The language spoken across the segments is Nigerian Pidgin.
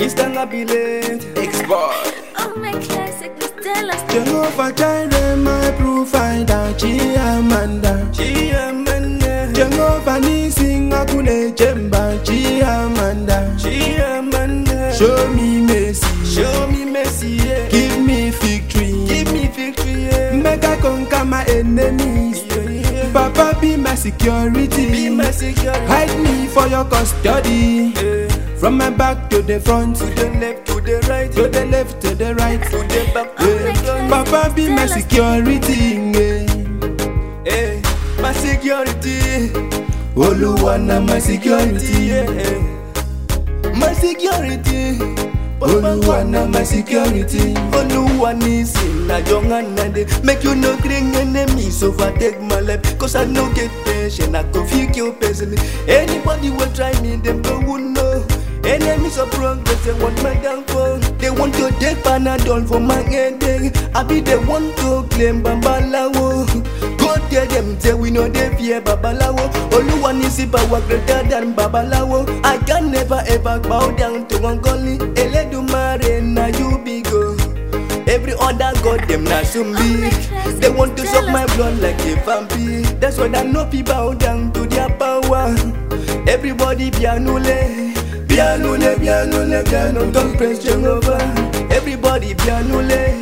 Mr. Ngabilete, X-Boy. Oh, my classic, Stella. Jehovah Jireh, my provider, Chiamanda. Jehovah Nisi, Ngakule Jemba, Chiamanda. Show me mercy, yeah. Give me victory, yeah. Make I conquer my enemies, yeah. Papa be my security, Hide me for your custody, yeah. From my back to the front, to the left, to the right, to the left, to the right, to the back, to the front. Papa be my security, yeah. My security, Oluwana my security, yeah. My security, Oluwana my security. Oluwanisi na jonganande. Make you no bring enemies overtake my life. Cause I no get patient, I go feel you personally. Anybody will try me, them go won't know. Enemies of progress, they want my downfall. They want to take Panadol for my headache. I be the one to claim Babalawo. Go tell them, say we know they fear Babalawo. Oluwanisi power greater than Babalawo. I can never ever bow down to Angoli. Eledumare na you big go. Every other god them na sumbi. They want to suck my blood like a vampire. That's why I know people bow down to their power. Everybody bianule. Bianule, don't praise Jehovah. Everybody bianule,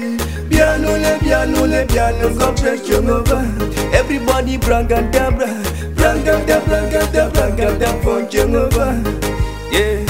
don't praise Jehovah. Everybody brangada for Jehovah. Yeah.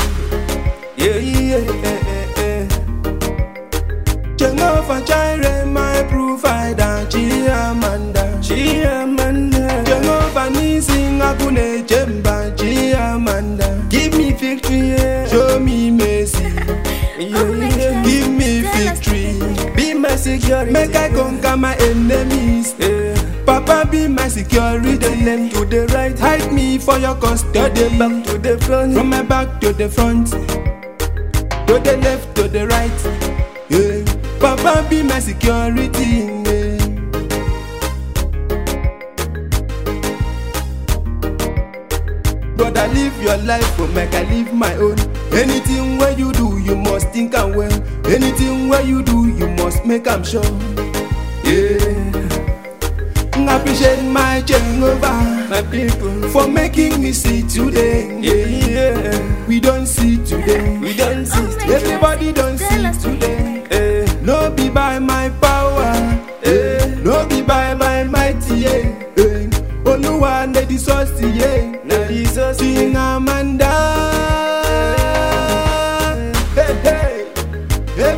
Jehovah Jireh, my provider, Chiamanda. Jehovah Nisi, Ngakule Jemba, Chiamanda. Give me victory, yeah. Show me mercy, yeah. Give me victory, Be my security, make I conquer my enemies, yeah. Papa be my security, To the left, to the right, Hide me for your custody, to the back, to the front. From my back to the front, to the left, to the right, yeah. Papa be my security, yeah. Brother, live your life, but make I live my own. Anything where you do, you must think and well. Anything where you do, you must make am sure. Yeah. I appreciate my Jehovah, My people, for making me see today. yeah. We don't see today. We don't see, Everybody don't see today. No be by my power, no be by my mighty, yeah. Oluwa na the source, yeah. na Jesus, King Amanda. Hey, hey, hey,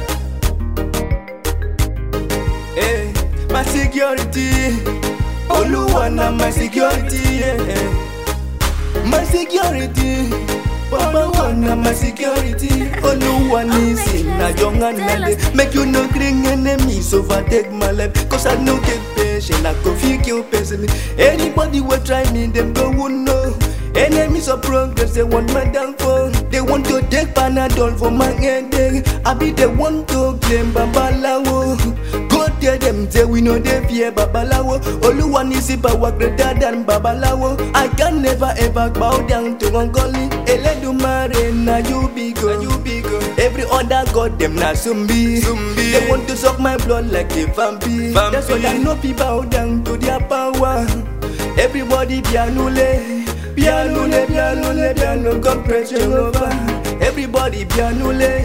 hey. My security, Oluwana, my security, yeah. My security, Oluwana, my security. Oluwanisi na jonganande. Make you no bring enemies overtake my life. Cause I no get patient, I go feel you personally. Anybody will try me, them go won't know. Enemies of progress, they want my downfall. They want to take Panadol for my headache. I be the one to claim Babalawo. Go tell them, say we know they fear Babalawo. Oluwanisi power greater than Babalawo. I can never ever bow down to Angoli. Eledumare na you big go. Every other god them na sumbi. They want to suck my blood like a vampire. That's why I know people bow down to their power. Everybody bianule, God praise Jehovah. Everybody bianule,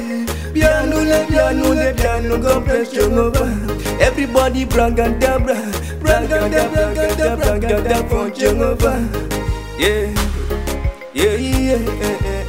God praise Jehovah. Everybody brangada for Jehovah. Yeah.